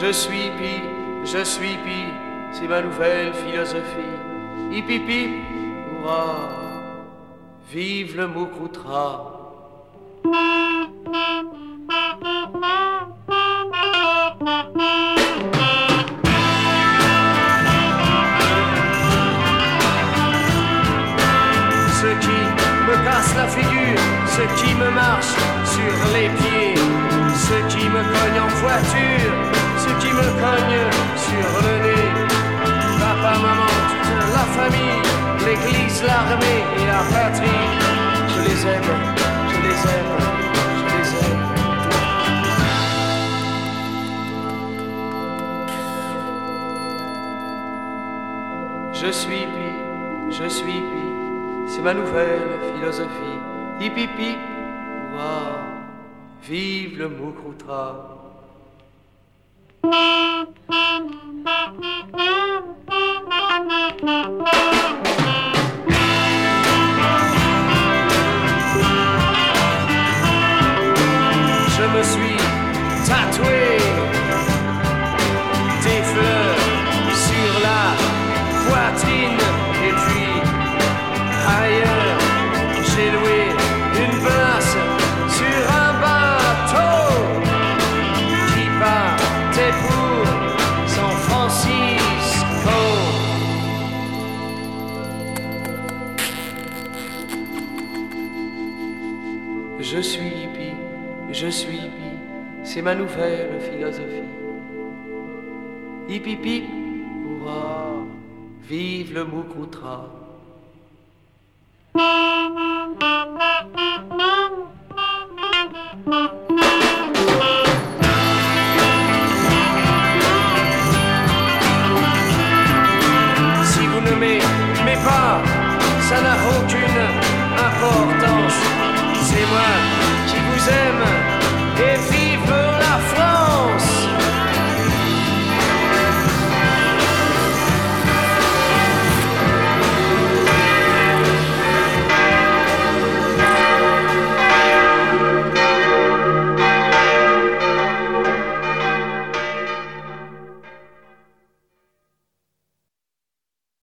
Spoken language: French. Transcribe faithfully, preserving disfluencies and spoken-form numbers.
Je suis pi, je suis pi, c'est ma nouvelle philosophie. Hip hip hip, hurrah, vive le Moukoutra. Ceux qui me cassent la figure, ceux qui me marchent sur les pieds, ceux qui me cognent en voiture, ceux qui me cognent sur le nez. Papa, maman, toute la famille, l'église, l'armée et la patrie. Je les aime, je les aime, je les aime. Je suis pi, je suis pi, c'est ma nouvelle philosophie. Hip hip hip, hurrah, vive le Moukoutra. Je me suis tatoué des fleurs sur la poitrine et puis ailleurs j'ai loué une place sur un bateau qui partait pour San Francisco. Je suis hippie, je suis hippie, c'est ma nouvelle philosophie. Hip hip hip, hurrah, vive le Moukoutra.